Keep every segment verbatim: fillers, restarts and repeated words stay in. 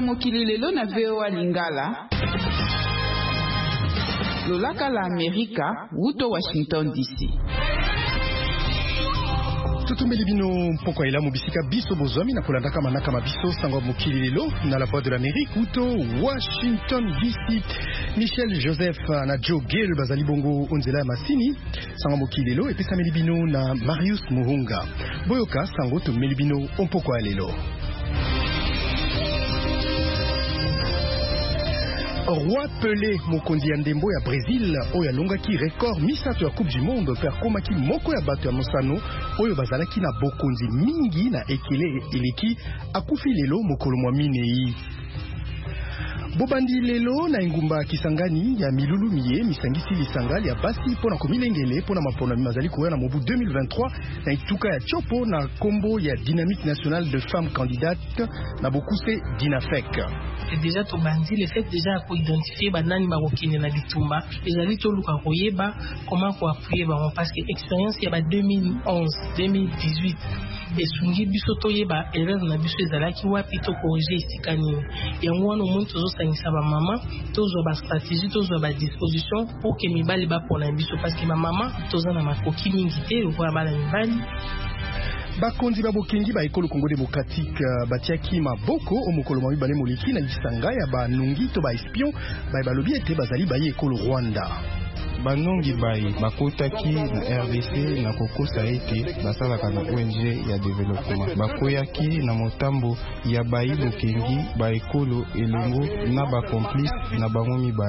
mokili lelo na V O A Lingala. Lolaka la Amerika, wuto Washington D C. Tutumbeli bino mpoko ila mubisika biso bozomi na kulandaka manaka mabiso sango mokili lelo na la voix de l'Amérique wuto Washington D C. Michel Joseph na Joe Gill bazali bongo onzela ya masini sango mokili lelo epesa melibino na Marius Muhunga. Boyoka sango to melibino mpoko lelo. Roi Pelé mokonzi ya ndembo ya Brésil oyo alongaki record misato ya Coupe du Monde pe akomaki moko ya bato ya mosano oyo bazalaki na bokonzi mingi na ekele eleki akufi lelo mokolo mwa minei. Bobandi lelo na engumba Kisangani ya milulu miye misangisi lisangali ya basi pona komilengele pona mapona mazali koya na mobu deux mille vingt-trois na ituka ya chopo na kombo ya Dynamique nationale de femmes candidates na bokuse Dinafec. C'est déjà to bandi le fait déjà ko identifier banani barokine na bitumba ezali to luka koyeba comment ko appuyer ba parce que expérience ya ba deux mille onze deux mille dix-huit esungi biso to yeba erreur na biso ezalaki wapi to corriger isikani yango wana omuntu tozo sangisa ba mama tozo ba stratégie tozo ba disposition pour que mibali ba pona biso parce que ba mama toza na makoki mingi te ko bana mibali. Bakonzi babokengi ba ekolo Congo démocratique batiaki maboko omokolo mwa mibale moliki na lisanga ya banungi to ba espion ba balobi ete bazali ba ekolo Rwanda. Banongi bayi bakotaki na R D C na kokosa ete basalaka na O N G ya développement bakoyaki na motambo ya bayi bokengi ba ekolo elongo na ba complice na bango mibale.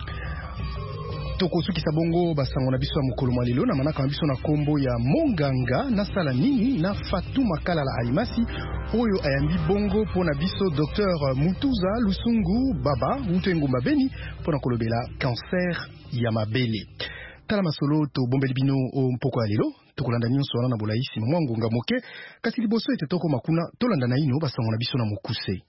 Toko suki sabongo basango na biso ya mokolo malelo na manaka na biso na kombo ya Monganga na sala nini na Fatuma Kalala Alimasi oyo ayambi bongo pona biso Docteur Mutuza Lusungu Baba wuto engumba Beni pona kolobela cancer ya mabele. Tala masolo to bombeli bino o mpoko ya lelo tokolanda nyonso wana na bolaisi mwa ngonga moke kasi liboso ete toko makuna tolanda na ino basango na biso na mokuse.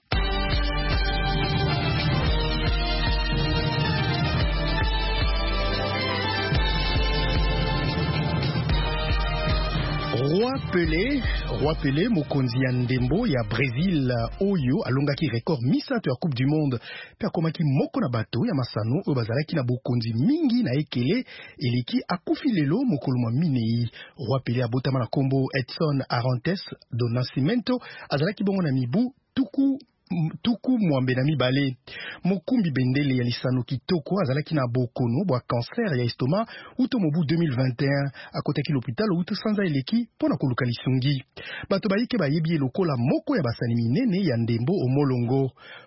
Roi Pelé, Roi Pelé mokonzi ya ndembo ya Brésil oyo alongaki record misato ya Coupe du Monde pe akomaki moko na bato ya masano oyo bazalaki na bokonzi mingi na ekele eleki akufi lelo mokolo mwa minei. Roi Pelé abotama na kombo Edson Arantes do Nascimento azalaki bongo na mibu tuku tuku mwambe na mibale. Mokumbi bendele ya lisano kitoko azalaki na bokono bwa cancer ya estoma uto mobu deux mille vingt et un akotaki l'hôpital uto sanza eleki pona koluka lisungi. Bato bayike bayebi lokola moko ya basani minene ya ndembo omolongo.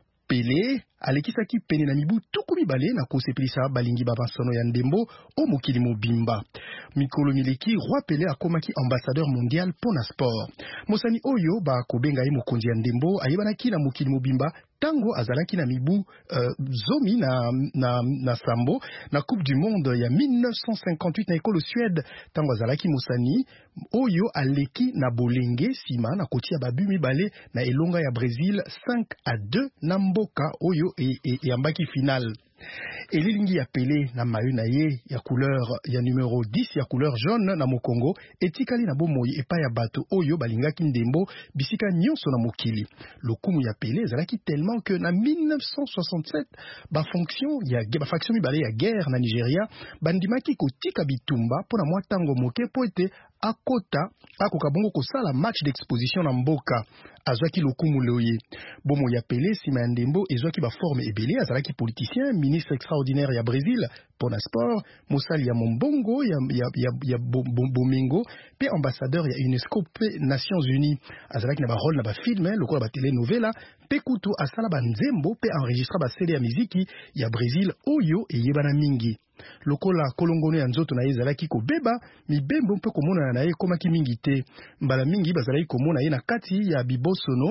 Pelé alekisaki pene na mibu tuku mibale na kosepelisa balingi babansano ya ndembo o mokili mobimba. Mikolo mileki Roi Pelé akomaki ambassadeur mondial pona sport. Mosani oyo ba kobenga ye mokonzi ya ndembo ayebanaki na mokili mobimba tango azalaki na mibu uh, zomi na, na, na sambo na Coupe du Monde ya mille neuf cent cinquante-huit na ekolo Suède tango azalaki mosani oyo aleki na bolenge sima na kotia babu mibale na elonga ya Brésil cinq à deux na mboka oyo e, e, e ambaki final. Elilingi ya Pelé na mayo na ye ya couleur ya numéro dix ya couleur jaune na mokongo etikali na bomoi epa ya bato oyo balingaki ndembo bisika nyonso na mokili. Lokumu ya Pelé ezalaki tellement que na mille neuf cent soixante-sept ba fonction ya ba faction mibale ya guerre na Nigeria bandimaki kotika bitumba pona mwa tango moke po ete akota akoka bongo kosala match d'exposition na mboka. Azwaki lokumu loye. Bomo ya Pelé sima ya ndembo ezwaki ba forme ebele azalaki politicien, ministre extraordinaire ya Brésil pona sport, mosali ya mombongo ya ya ya, ya bomingo pe ambassadeur ya UNESCO pe Nations Unies. Azalaki na ba rôle na ba film lokola ba telenovela pe kutu asala ba nzembo pe enregistra ba C D ya miziki ya Brésil oyo eyebana mingi. Lokola kolongono ya nzoto na ye ezalaki kobeba mibembo mpe komona na ye komaki mingi te. Mbala mingi bazalaki komona ye na kati ya bibosono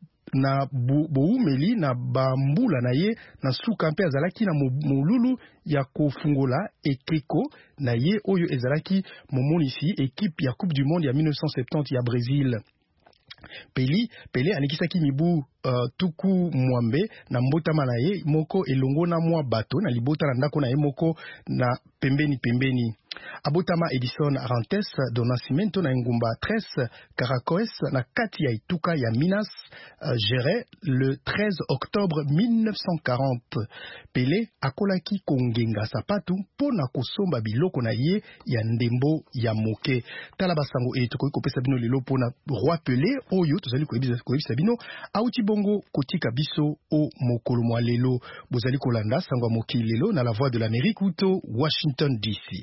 na boumeli na bambula na ye na suka mpe azalaki na molulu ya kofungola ekeko na ye oyo ezalaki momonisi ekipe ya Coupe du Monde ya mille neuf cent soixante-dix ya Brésil. Pelé, Pelé alikisaki mibu uh, tuku mwambe na mbotama na ye moko elongo na mwa bato na libota na ndako na ye moko na pembeni pembeni. Abotama Edison Arantes do Nascimento na ngumba treize Caracoes na kati ya ituka ya Minas uh, Gerais le treize octobre mille neuf cent quarante. Pelé akolaki kongenga sapatu pona kosomba biloko na ye ya ndembo ya moke. Tala basango e tokoki kopesa bino lelo pona Roi Pelé oyo tozali koyebisa bino auti bongo kotika biso o mokolo mwa lelo. Bozali kolanda sango moki lelo na la Voix de l'Amérique uto Washington D C.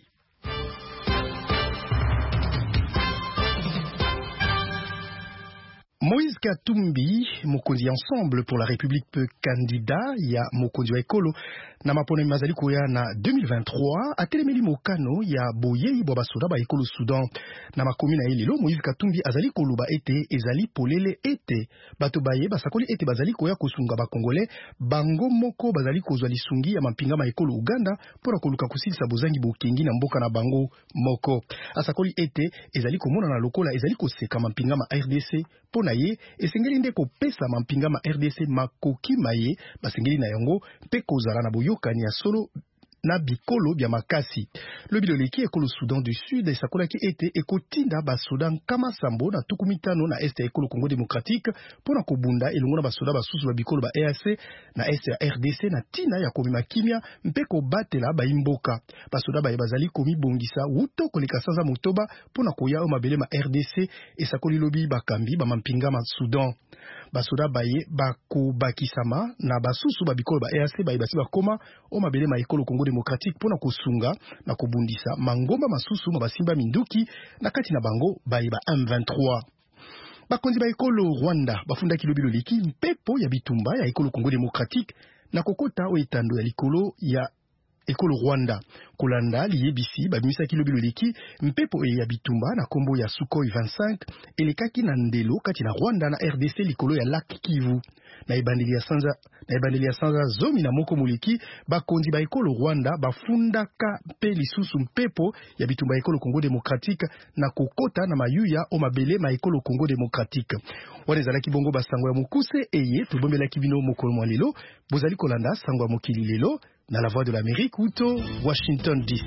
Moïse Katumbi, mokonzi ensemble pour la République peu candidat ya mokonzi wa ekolo na mapone mazali koya na deux mille vingt-trois atelemeli mokano ya boyei bwa basoda ba ekolo Soudan na makomi na elelo. Moïse Katumbi azali koluba ete ezali polele ete bato baye basakoli ete bazali koya kosunga ba Congolais bango moko bazali kozwa lisungi ya mampinga ma ekolo Uganda pona koluka kusilisa bozangi bokengi na mboka na bango moko. Asakoli ete ezali komona na lokola ezali koseka mampinga ma R D C pona ye esengeli nde kopesa mampinga ma R D C makoki maye basengeli na yango mpe kozala na boyokani ya solo na bikolo bya makasi. Lobi loleki ekolo Soudan du Sud esakolaki ete ekotinda basoda nkama sambo na tuku mitano na este ya ekolo Congo Démocratique pona kobunda elongo na basoda basusu ba bikolo ba E A C na este ya R D C na tina ya komima kimia mpe kobatela baimboka. Basoda baye bazali komi bongisa wuto koleka sanza motoba pona koya o mabele ma R D C esakoli lobi bakambi ba mampinga ma Soudan. Basoda baye bakobakisama na basusu ba bikolo ba E A C baye basi bakoma o mabele ma ekolo Congo Démocratique pona kosunga na kobundisa mangomba masusu mabasimba minduki na kati na bango baye ba M vingt-trois. Bakonzi ba ekolo Rwanda bafundaki lobi loleki mpepo ya bitumba ya ekolo Congo Démocratique na kokota o etando ya likolo ya ekolo Rwanda. Kolanda liyebisi babimisaki lobi loleki mpepo e ya bitumba na kombo ya Sukhoi vingt-cinq elekaki na ndelo kati na Rwanda na R D C likolo ya Lac Kivu. Na ebandeli ya sanza na ebandeli ya sanza zomi na moko moleki bakonzi ba ekolo Rwanda bafundaka pe lisusu mpepo ya bitumba ekolo Congo Démocratique na kokota na mayuya o mabele ma ekolo Congo Démocratique. Wana ezalaki bongo basango ya mokuse eye tobomelaki bino mokolo mwa lelo. Bozali kolanda sango ya mokili lelo na la Voix de l'Amérique uto Washington D C.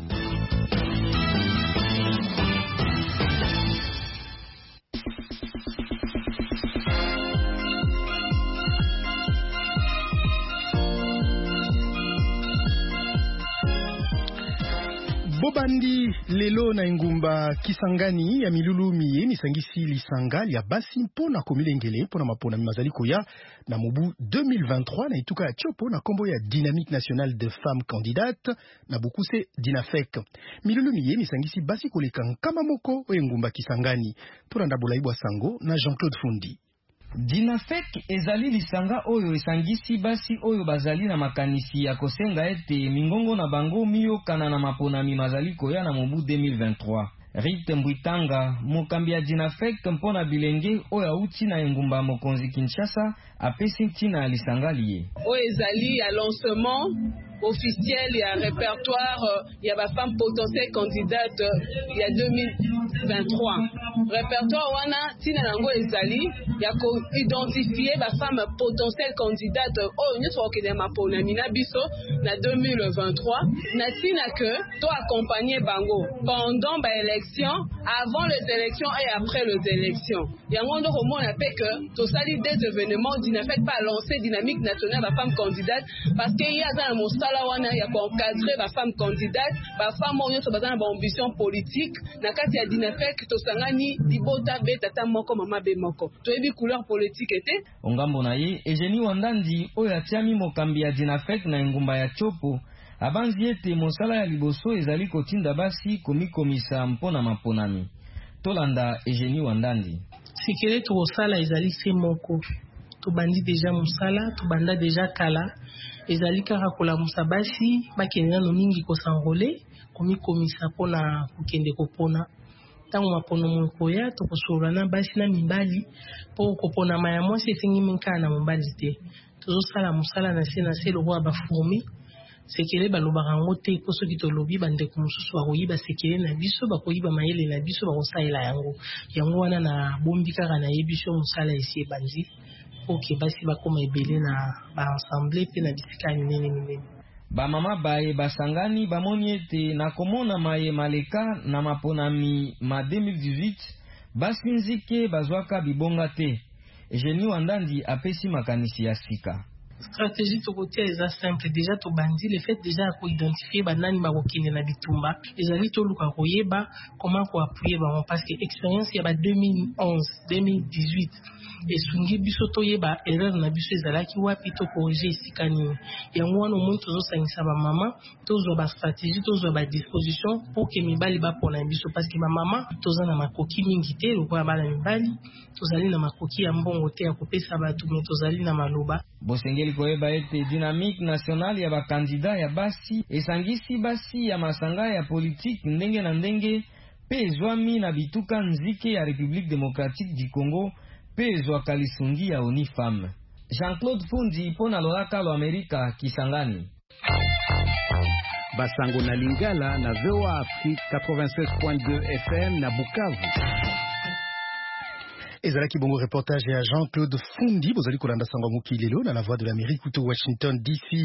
Bobandi lelo na ngumba Kisangani ya milulu miye misangisi lisanga ya basi mpona komilengele mpona mapona mazali koya na mobu deux mille vingt-trois na ituka ya chopo na kombo ya Dynamique nationale de femmes candidates na bukuse Dinafec. Milulu miye misangisi basi koleka nkama moko o ngumba Kisangani mpona ndabola ibwa sango na Jean-Claude Fundi. Dinafec ezali lisanga oyo esangisi basi oyo bazali na makanisi ya kosenga ete mingongo na bango miyokana na maponami mazali koya na mobu deux mille vingt-trois. Rite Mbwitanga, mokambi ya Dinafec mpona bilenge oyo auti na engumba mokonzi Kinshasa apesi ntina lisanga liye. Oyo ezali ya lancement officiel ya répertoire ya ba femme potentielle candidate ya deux mille vingt-trois. Répertoire wana tina nango ezali ya ko identifier ba femme potentielle candidate oyo nyoso okende mapona mina biso na deux mille vingt-trois na tina que to accompagner bango pendant ba élection, avant les élections et après les élections. Yango ndo komona pe que to sali des événements Dinafec pas lancer Dynamique nationale ba femme candidate parce que y a dans mon sala wana ya ko encadrer ba femme candidate ba femme oyo so bazana ba ambition politique na kati ya Dinafec to sangani libota beta ta moko mama be moko to yebi couleur politique était ongambo na ye Eugénie Wandandi oyo atiami mokambi ya Dinafec na ngumba ya Chopo abanzi ete mosala ya liboso ezali kotinda basi komikomisa mpona maponami. Tolanda Eugénie Wandandi. Sikele tokosala ezali se moko tobandi deja mosala tobanda deja kala ezali kaka kolamusa basi bakende nano mingi kosanrole komikomisa mpona kokende kopona ntango mapono mokoya tokosola na basi na mibali mpo kopona maya mwasi esengi minkaa na mobali te tozosala mosala na se na se lokwa bafourmi sekele balobaka ngo te po soki tolobi bandeko mosusu bakoyiba sekele na biso bakoyiba mayele na biso bakosalela yango yango wana na bombi kaka na ye biso mosala esi ebandi ok basi bakoma ebele na baensemble mpe na bisika minene minene. Bamama baye basangani bamoni ete na komona maye maleka na maponami ma deux mille dix-huit basi nzike bazwaka bibonga te. Eugenie Wandandi apesi makanisi ya sika. Stratégie tokotia eza simple déjà to bandi le fait déjà ko identifier banani bakokende na bitumba ezali to luka koyeba comment ko appuyer ba parce que expérience ya ba deux mille onze deux mille dix-huit esungi biso toyeba erreur na biso ezalaki wapi to corriger esikani yango wana omo tozosangisa ba mama tozwa ba stratégie tozwa ba disposition pour que mibali bapona biso parce que ba mama toza na makoki mingi te lokola bana mibali tozali na makoki ya mbongo te ya kopesa bato me tozali na maloba. Bosengeli koyeba ete dynamique nationale ya bakandida ya basi esangisi basi ya masanga ya politique ndenge na ndenge pe ezwami na bituka nzike ya République démocratique du Congo pe ezwaka lisungi ya ONU Femme. Jean-Claude Fundi pona lolaka lo Amerika Kisangani. Basango na Lingala na V O A Afrique quatre-vingt-seize point deux F M na Bukavu. Ezalaki bongo reportage ya Jean-Claude Fundi bozali kolanda sango mukilelo na la voix de l'Amérique kuto Washington D C.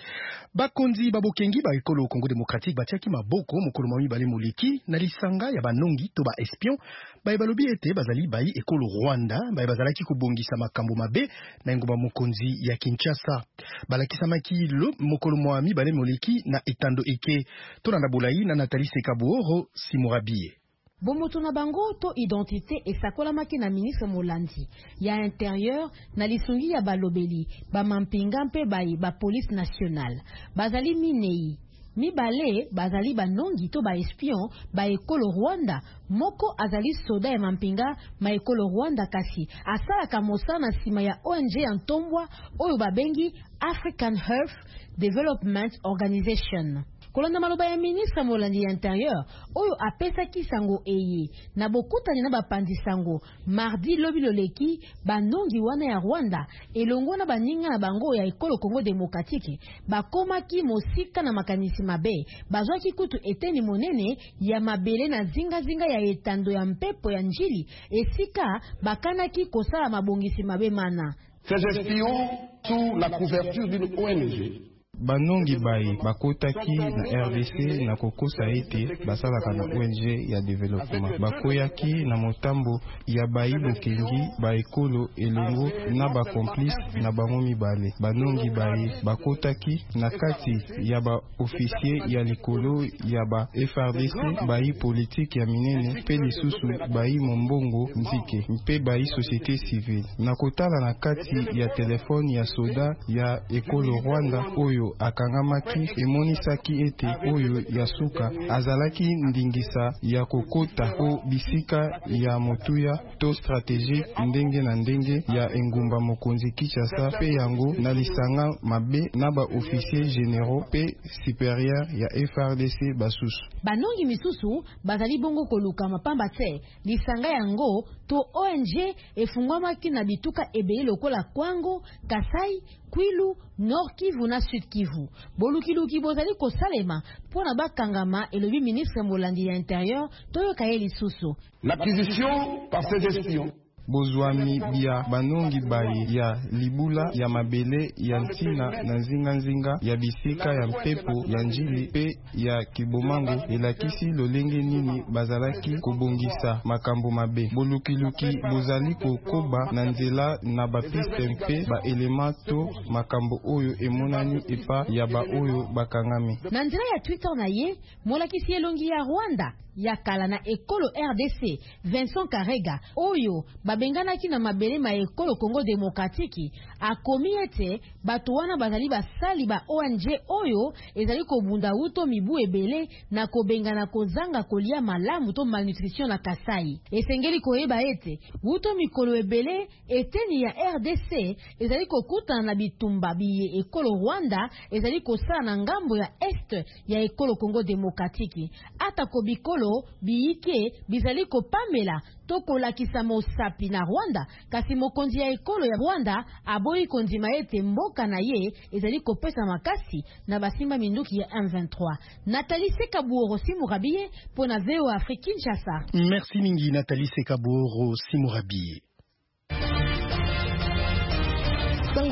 Bakonzi babokengi ba ekolo Congo démocratique batiaki maboko mokolo mami bale moleki na lisanga ya banongi to ba espion ba ebalobi ete bazali bai ekolo Rwanda ba bazalaki kobongisa makambo mabe na ngomba mokonzi ya Kinshasa balakisa makilo mokolo mami bale moleki na etando eke to na bolai na Nathalie Sekabuoro Simurabie. Bomoto na bango to identité esakola maki na ministre Molandi ya intérieur na lisungi ya balobeli ba mampinga mpe bayi ba police nationale bazali minei mibale bazali banongi to ba espion ba ekolo Rwanda moko azali soda ya mampinga ma ekolo Rwanda kasi asalaka mosana sima ya O N G ya ntombwa oyo babengi African Health Development Organization. Kolanda maloba ya ministre Molandi ya intérieur oyo apesa kisango eye na bokutani na bapandi sango mardi lobi loleki banongi wana ya Rwanda elongo na baninga na bango ya ekolo Congo démocratique bakomaki mosika na makanisi mabe bazwaki kutu eteni monene ya mabele na zinga zinga ya etando ya mpepo ya njili esika bakanaki kosala mabongisi mabe mana. Ces espions sous la couverture d'une O N G banongi bayi bakotaki na R D C na kokosa ete basalaka na O N G ya développement bakoyaki na motambo ya bayi bokengi baekolo elongo na bakomplice na bango mibale banongi bayi bakotaki na kati ya ba officier ya likolo ya ba F R D C bayi politique ya minene pe lisusu bayi mombongo nzike mpe bayi société civile na kotala na kati ya telefone ya soda ya ekolo Rwanda oyo akangamaki emonisaki ete oyo ya suka azalaki ndingisa ya kokota o bisika ya motuya to stratégie ndenge na ndenge ya engumba mokonzi Kinshasa pe yango na lisanga mabe na ba officier généraux pe supérieur ya F R D C basusu banongi misusu bazali bongo koluka mapamba te lisanga yango to O N G efungwamaki na bituka ebele lokola Kwango, Kasai, Kwilu, Nord Kivu na Sud Kivu. Bolukiluki bozali kosalema pona bakangama elobi ministre Molandi ya intérieur toyo kaeli susu. L'acquisition par ces espions bozwami bia banongi bayi ya libula ya mabele ya ntina na nzinga nzinga ya bisika ya mpepo ya njili pe ya kibomango elakisi lolenge nini bazalaki kobongisa makambo mabe bolukiluki bozali kokoba na nzela na bapiste mpe ba elema to makambo oyo emonani epa ya ba oyo bakangami na nzela ya Twitter na ye molakisi elongi ya Rwanda ya kala na ekolo R D C Vincent Karega oyo babenganaki na mabele ma ekolo Congo démocratique akomi ete bato wana bazali basali ba O N G oyo ezali kobunda uto mibu ebele na kobengana kozanga kolia malamu to malnutrition na Kasai esengeli koyeba ete uto mikolo ebele eteni ya R D C ezali kokutana na bitumba biye ekolo Rwanda ezali kosala na ngambo ya est ya ekolo Congo démocratique ata kobikolo biike bizali kopamela to kolakisa mosapi na Rwanda kasi mokonzi ya ekolo ya Rwanda aboyi kondima ete mboka na ye ezali kopesa makasi na basimba minduki ya M vingt-trois. Nathalie Sekabuoro Simurabie pona V O A Afrique Kinshasa. Merci mingi Nathalie Sekabuoro Simurabie.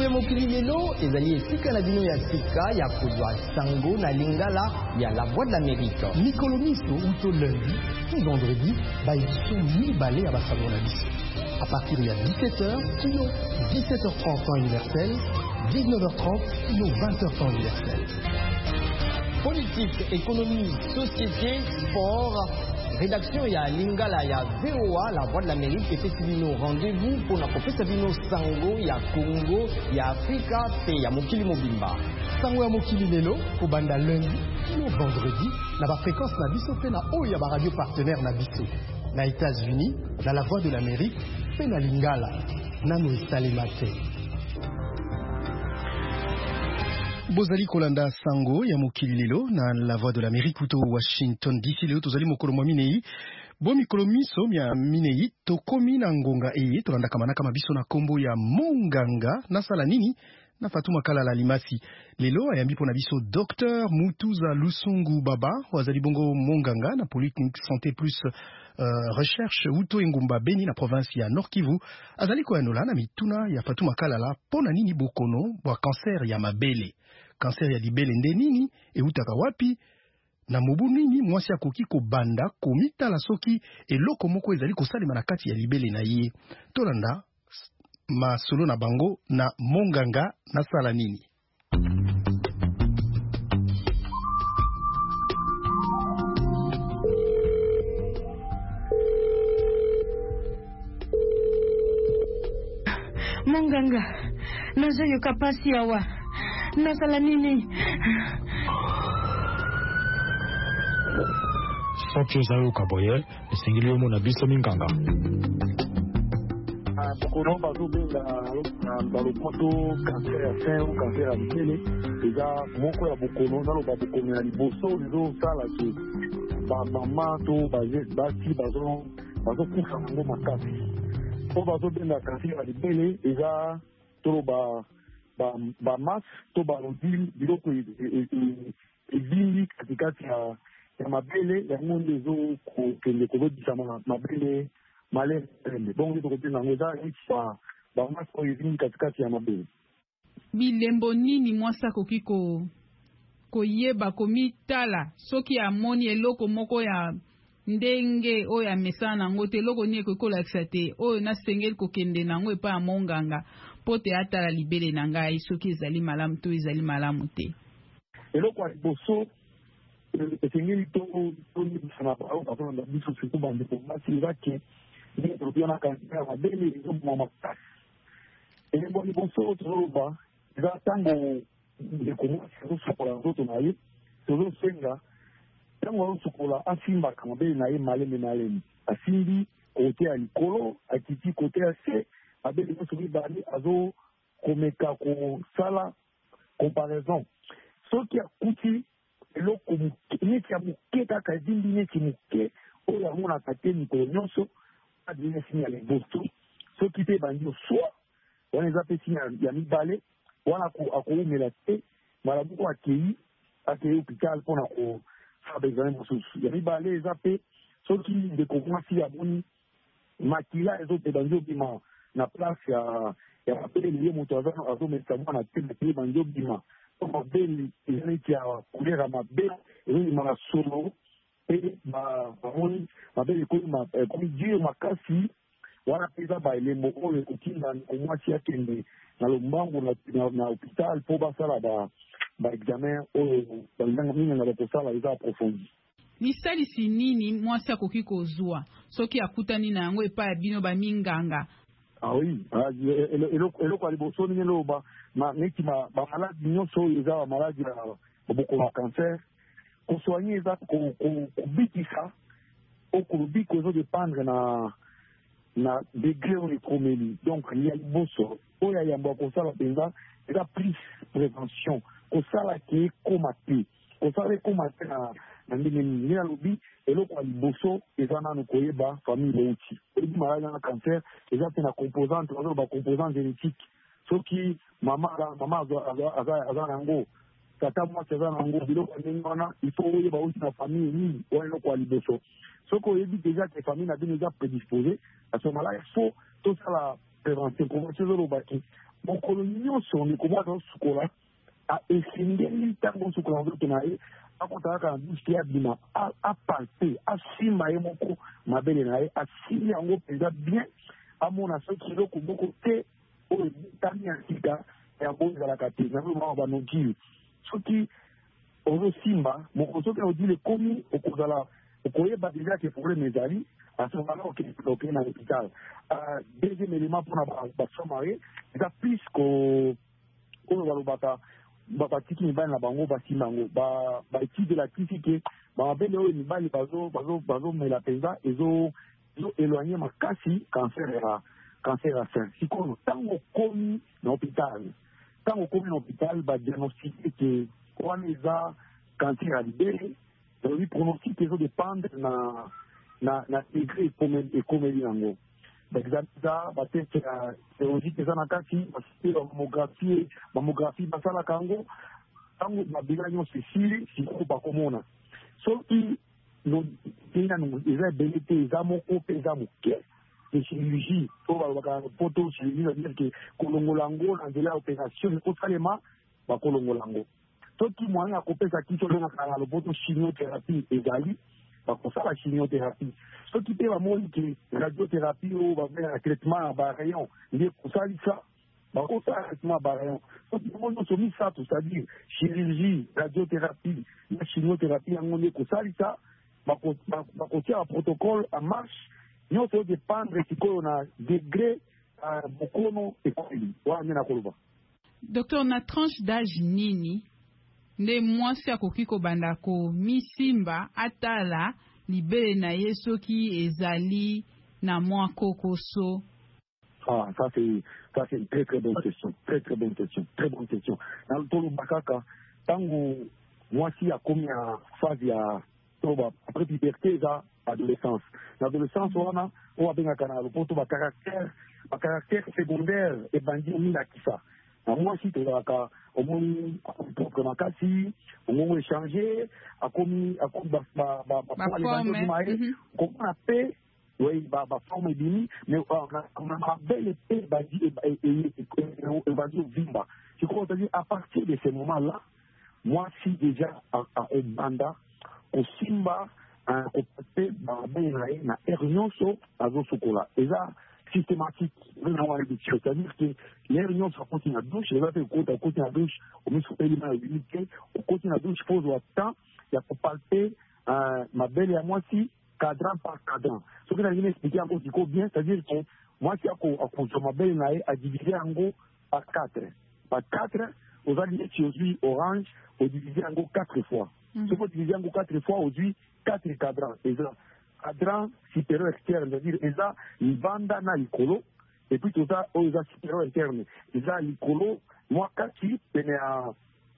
ya mokili lelo ezali esika na bino ya sika ya kozwa sango na lingala ya la voix de l'Amérique. mikolo miso uto lundi tout vendredi baédition mibale ya basango na biso à partir ya dix-sept heures kino dix-sept heures trente temps universel, dix-neuf heures trente kino vingt heures temps universel. Politique, économie, société, sport, rédaction ya lingala ya V O A, la voix de l'Amérique, et Festivino rendez-vous pour la Festivino Sango ya Congo, ya Afrika, et ya Mokili Mobimba. Sango ya Mokili lelo, kobanda lundi, kino vendredi, na ba fréquence na biso pe na oyo ya ba radio partenaire na biso. Na États-Unis, na la voix de l'Amérique, pe na lingala, nano esalema te. Bozali kolanda sango ya mokili lelo na la voix de l'Amérique uto Washington D C lelo tozali mokolo mwa minei bo mikolo miso mya minei tokomi na ngonga eye tolanda kamana kama biso na kombo ya monganga nasala nini na Fatuma Kala la Limasi lelo ayambi pona biso docteur Mutuza Lusungu Baba wazali bongo monganga na Polyclinique Santé Plus uh, recherche uto engumba Beni na province ya Nord Kivu azali koyanola na mituna ya Fatuma Kala la pona nini bokono bwa cancer ya mabele. Cancer ya libele nde nini eutaka wapi na mobu nini mwasi akoki kobanda komitala soki eloko moko ezali kosalema na kati ya libele na ye tolanda masolo na bango na monganga na sala nini. Monganga nazoyo kapasi awa nasala nini? soki ozayoka boye esengeli yo mona biso minganga bokono bazobenga balopoto cancer ya sein ou cancer ya libele eza moko ya bokono naloba bokono ya liboso ezosala ke bamama to basi bazokufa yango makasi po bazobenga cancer ya libele eza toloba bamas to balodile biloko ebimbi katikati ya mabele yango nde ezokokende kozobisa mabele malele bongo nde tokobenga yango eza bamas oyo ebimbi katikati ya mabele. Bilembo nini mwasi akoki koyeba komitala soki amoni eloko moko ya ndenge oyo amesana nango te eloko nini ekoki kolakisa te oyo nasengeli kokende nango epai ya monganga po te atala libele na ngai soki ezali malamu to ezali malamu te. Eloko ya liboso esengeli tolibisa na bao bazona na biso surtout bandeko basi eza ke ndenge tolopia na kanisa ya mabele ezoboma makasi. Elembo liboso tozoloba eza ntango ndeko mwasi azosukola nzoto na ye tozosenga ntango azosukola asimbaka mabele na ye malembe na lemi asimbi kote ya likolo akiti kote ya se mabele nyonso mibale azokomeka kosala comparaison soki akuti eloko neti ya moke kaka ebimbi neti moke oyo amonaka te mikolo nyonso adina sini ya liboso soki te ebandi oswa wana eza mpe sini ya mibale wana akoumela te malamuko akei akei hôpital mpona kosala baexamen mosusu ya mibale eza mpe soki ndeko mwasi amoni makila ebandi obima na place ya ya mabele ye moto azomesa mwana te makila ebandi obima po mabele eza neti ya couleur ya mabele ezobima na solo mpe bamoni mabele ekomi dur makasi wana mpe eza baelembo oyo ekotinda omwasi akende na lombangu na hôpital mpo basala baexamen oyo minganga bakosala eza aprofondi. Lisalisi nini mwasi akoki kozwa soki akutani na yango epai ya bino baminganga? Ah oui, eloko ya liboso ndenge eloba neti bamaladi nyonso oyo eza bamaladi ya bokono ya cancer kosoigne eza kobikisa okolobiko ezodependre na na degré oyo ekomeli donc ya liboso oyo ayamba kosala mpenza eza plus prévention kosala ke ekoma te kosala ekoma te na ndenge nini nde nalobi eloko ya liboso eza nanu koyeba famille euti oyebi maladi na cancer eza mpe na composante bazoloba composante génétique soki mama aza nango tata mwasi aza nango biloko ya ndenge wana ifo oyeba outi na famille nini wana eloko ya liboso soki oyebi deja ke famille na bino eza prédisposé à ce moment-là il faut tosala prévention prévention ezolobaki mokolo nyonso ndeko mwana osukola esengeli ntango osukola nzoto na ye akotaka kaka na bouche ye abima apalpe asimba ye moko mabele na ye asimbi yango mpenza bien amona soki eloko moko te oyo ebetami ya sika yango ezalaka te nango mama banodile soki ozosimba moko soki naodile ekomi okozala okoyeba deja ke problème ezali asomala okende na hôpital. Deuxième élément mpona basomare eza plus oyo balobaka batiki mibali na bango basimba yango baétudelakisi ke bamabele oyo mibali bazomela mpenza ezoéloigne makasi cancer ya sein. Sikoyo ntango okomi na hôpital ntango okomi na hôpital badiagnostique ke wana eza cancer ya libele elobi pronostic ezodépendre na na na degré ekomeli yango baexamen eza bateste ya serologique eza na kati basite bamographie bamographie basalaka yango ntango babila nyonso esili sikoyo bakomona soki nanu eza ebele te eza moko mpe eza moke chirurgie oyo balobaka poto chirurgie c'est-à-dire ke kolongola yango na nzela ya opération ekosalema bakolongola yango soki moyen ya kopesa kisi olengaka na lopoto chimiothérapie ezali bakosala chimiothérapie soki mpe bamoni ke radiothérapie oyo babengaka traitement ya barayon nde kosalisa bakosala traitement ya barayon soki bango nyonso misato c'est-à-dire chirurgie radiothérapie na chimiothérapie yango nde kosalisa bakotia baprotocole en marche nyonso odépendre sikoyo na degré bokono ekomeli wana nde nakoloba. Docteur, na tranche d'âge nini nde mwasi akoki kobanda komisimba atala libele na ye soki ezali na mwa kokoso? Ah, ça c'est ça c'est une très très bonne question, très très bonne question, très bonne question. Na tolo bakaka tango mwasi akomi a phase ya toba après puberté eza adolescence. L'adolescence wana o abengaka na lopoto ba caractère ba caractère secondaire et bandi minda kisa. Na mwasi tozalaka omoni propre makasi omongo échanger akomi akomi ba ba ba ba les bandi komona pe oui ba ba forme bini mais on a belle et bandi et bandi vimba. Je crois que à partir de ce moment-là moi si déjà à banda au simba un copain ba ben na ernyonso azo sokola eza systématique, c'est-à-dire que les réunions sont continuées à douche, les autres côtés continuent à douche, au milieu de l'élément de l'unité, au continue à douche, pose au temps, il y a pour palper ma belle et à moi si, cadran par cadran. Ce que j'ai expliqué encore du coup bien, c'est-à-dire que moi si à ma belle à diviser en gros par quatre. Par quatre, aux alliés qui aujourd'hui orange, au diviser en gros quatre fois. Ce qu'il faut diviser en gros quatre fois, aujourd'hui quatre cadrans. Et ça, cadran supérieur externe, c'est-à-dire eza libanda na likolo et puis toza oyo eza supérieur interne eza likolo mwa kati pene ya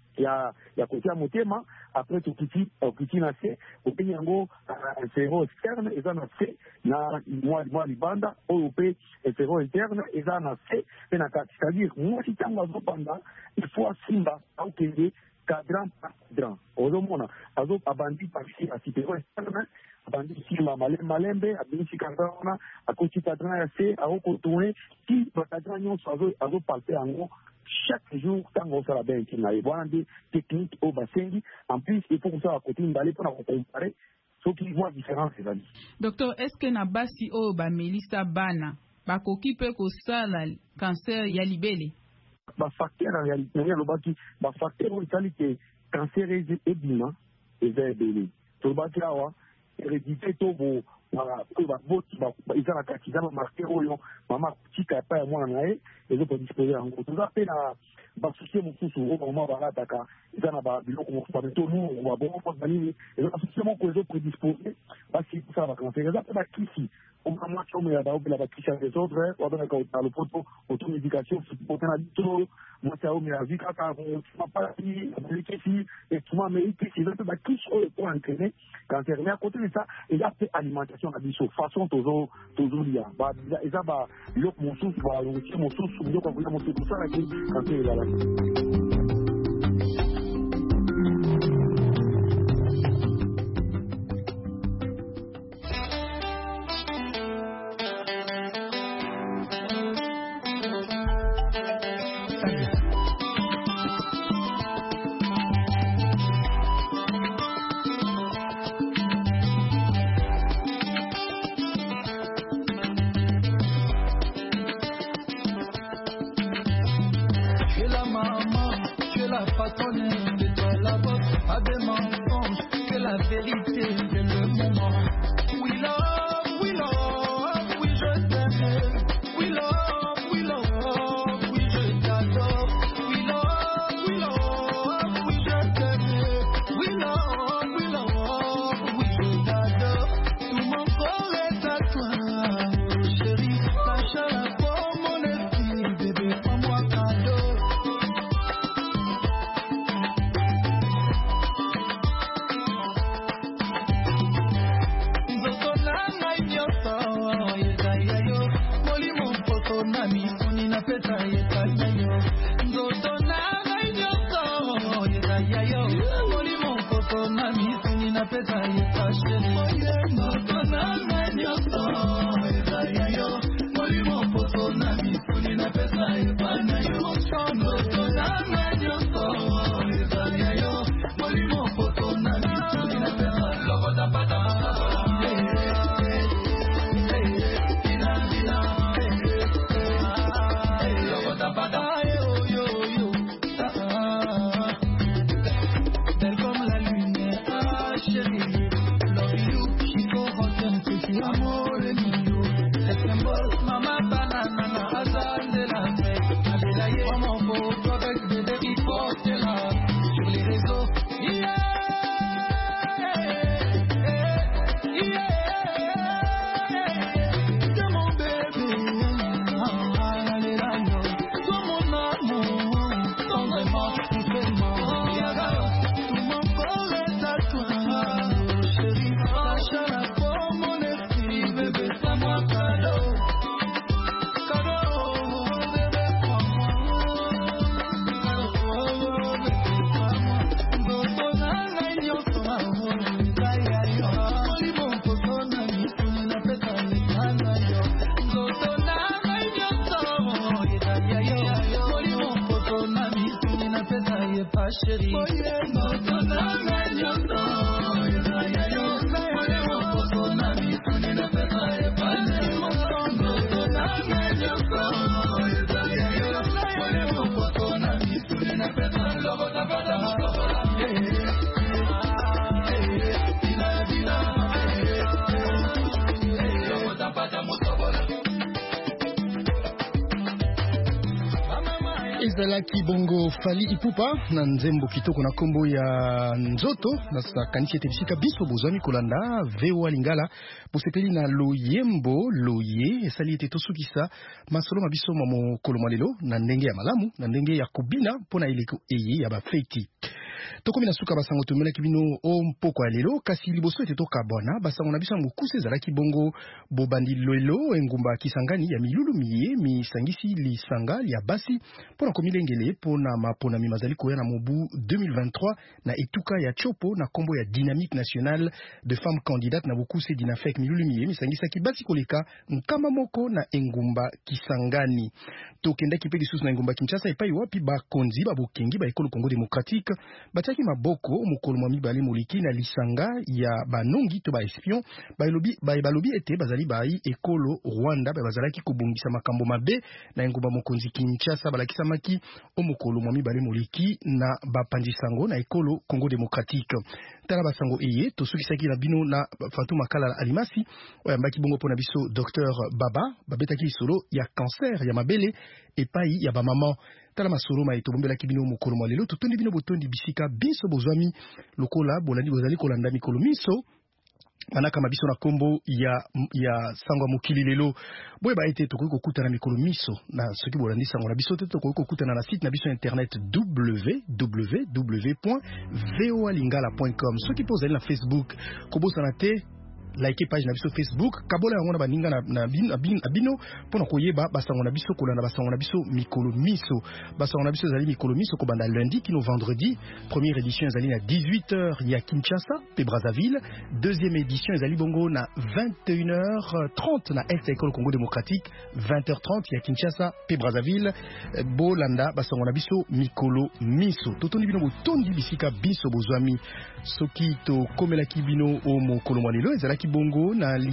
ya ya kotia motema après tokiti okiti na se opengi yango inférieur externe eza na se na mwa mwa libanda oyo pe inférieur interne eza na se pe na kati, c'est-à-dire mwasi ntango azobanda il faut asimba aokende cadran par cadran ozomona azo abandi parti ya supérieur externe abandi simba malembe abinisi cadran wana akoti cadran ya se aokotourne ti bacadran nyonso azopalpe yango chaque jour ntango osala benki na ye wana nde technique oyo basengi en plus il faut kosala kote mbale mpona kocompare soki mwa différence ezali. Docteur, est ce que na basi oyo bamelisa bana bakoki mpe kosala cancer ya libele? Bafacteur en réalité alobaki bafacteur oyo esali ke cancer ebima eza ebele tolobaki awa hérédité to bo oyo baboti eza na kati eza bamarqueur oyo mama akotika epai ya mwana na ye ezopredisposer yango toza mpe na basusie mosusu oyo bamama balataka eza na babiloko mosusu bametonu babongo banini eza basusie moko ezopredisposer basi kosala bacancer eza mpe bakisi omona mwasi omela baobela bakisi ya desordre wabengaka na lopoto automédication pote na bito mwasi aomela vi kaka mapasi amelikisi etuma amelikisi eza mpe bakisi oyo po entraîne cancer mais à côté de ça eza mpe alimentation na biso façon tozolia eza biloko mosusu balongotie mosusu biloko ya kolia mosusu tosalaki cancer ezalaki. pas de mensonges, que la vérité c'est le moment. We love, we love, oui je t'aime. We love, we love, oui je t'adore. We love, we love, oui je t'aime. We love, we love, oui je t'adore. Tout mon corps est à toi, chérie. Lâche la peau, mon esprit, bébé, prends-moi cadeau. Ezalaki bongo Fally Ipupa na nzembo kitoko na kombo ya nzoto na sakanisi ete bisika biso bozwami kolanda V O A Lingala bosepeli na loyembo loye esali ete tosukisa masolo mabiso mamo koloma lelo na ndenge ya malamu na ndenge ya kobina mpona eleko eye ya bafeti. Tokomi na suka basango tomelaki bino o mpoko ya lelo kasi liboso ete tokabwana basango na biso ya mokuse ezalaki bongo bobandi lelo engumba Kisangani ya milulu miye misangisi lisanga ya basi mpona komilengele mpona maponami mazali koya na mobu deux mille vingt-trois na etuka ya Chopo na kombo ya Dynamique Nationale de Femmes Candidates na bokuse Dinafek milulu miye misangisaki basi koleka nkama moko na engumba Kisangani. Tokendaki mpe lisusu na engumba Kinshasa epai wapi bakonzi babokengi ba ekolo Congo Démocratique batiaki maboko mokolo mwa mibale moliki na lisanga ya banongi to ba espion balobi balobi ete bazali bai ekolo Rwanda bazalaki kobongisa makambo mabe na engumba mokonzi Kinshasa balakisamaki o mokolo mwa mibale moliki na bapanzisango na ekolo Congo Démocratique. Tala basango eye tosukisaki na bino na Fatou Makala Alimasi oyambaki bongo pona biso Docteur Baba babetaki solo ya cancer ya mabele epai ya ba maman. Tala masolo ma etobombelaki bino mokolo mwa lelo totondi bino botondi bisika biso bozwami lokola bolandi bozali kolanda mikolo miso manaka mabiso na kombo ya ya sangwa mokili lelo boye ba ete tokoki kokutana mikolo miso na soki bolandi sango na biso te tokoki kokutana na site na biso internet w w w point v o a lingala point com. Soki po ozali na Facebook kobosana te like page na biso Facebook kabola yango na baninga na, na, bin, na, bin, na bino pona koyeba basango na biso kolanda basango na biso mikolo miso basango na biso ezali mikolo miso kobanda lundi kino vendredi. Première édition ezali na dix-huit heures ya Kinshasa pe Brazzaville. Deuxième édition ezali bongo na vingt et une heures trente na Est École Congo Démocratique. Vingt heures trente ya Kinshasa pe Brazzaville. Bolanda basango na biso mikolo miso totondi bino botondi bisika biso bozwami soki to komelaki bino o mokolo mwa lelo ezalaki bongo na